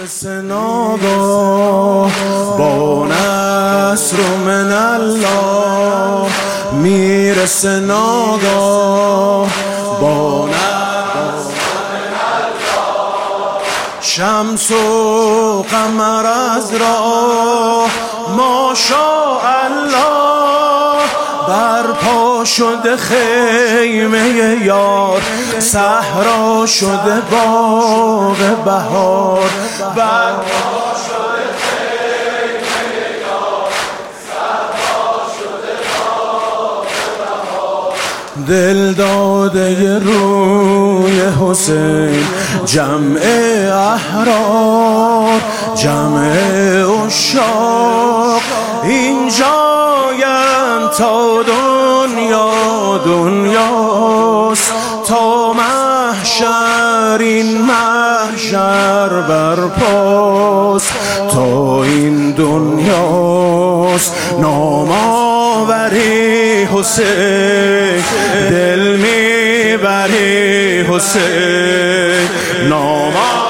میرسه ناگاه با نصر من الله، میرسه ناگاه با نصر من الله. شمس و قمر از راه ماشاءالله، برپا شده خیمه یار، صحرا شده باغ بهار. برپا شده خیمه یار، صحرا شده باغ بهار. دل داده روی حسین، جمع احرار، جمع عشاق اینجاین تا دنیاست، تا محشر این محشر برپاست، تا این دنیاست. نام آوری حسین، دل میبری حسین، نام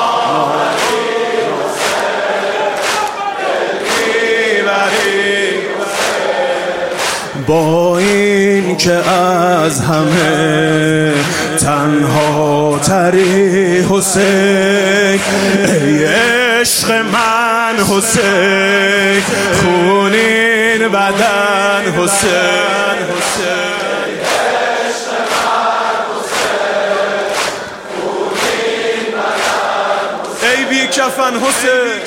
با این که از همه تنها تری حسین. ای عشق من حسین، خونین بدن حسین، عشق من حسین، خونین بدن حسین. ای بی کفن حسین،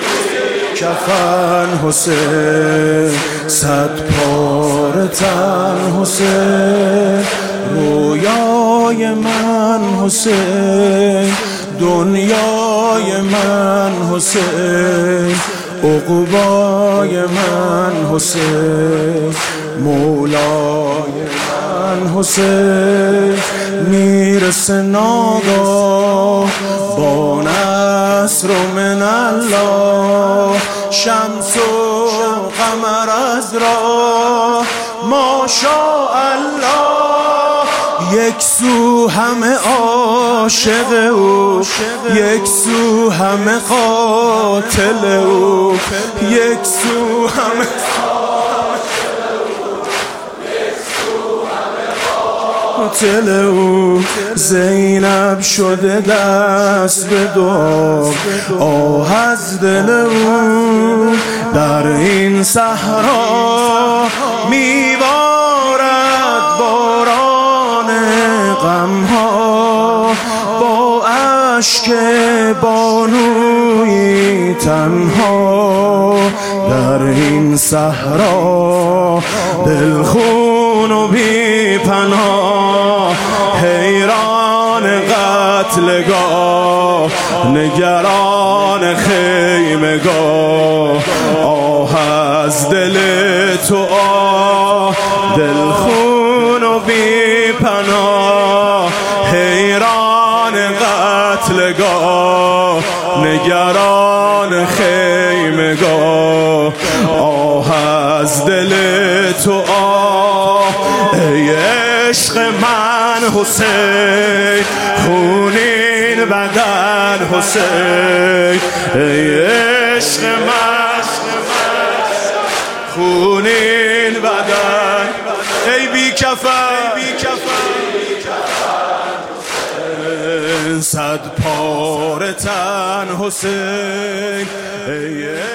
کفن حسین، صد پاره تن حسین، رویای من حسین، دنیای من حسین، عقبای من حسین، مولای من حسین. میرسه ناگاه با نصر من الله، شمس و قمر از راه ماشاءالله. یک سو همه عاشق او، یک سو همه قاتل او، یک سو همه قاتل او. زینب شده دست به دعا، آه از دل او. در این صحرا میبارد باران غمها، با اشک بانویی تنها. در این صحرا دلخون و بی پناه، حیران قتلگاه، نگران خیمگاه. آه از دل تو آه، دلخون و بی پناه، حیران قتلگاه، نگران خیمگاه. آه از دل تو آه، ای عشق من حسین، خونین بدن حسین، ای عشق من خونین بدن. ای بی کفن، صد پاره تن حسین، ای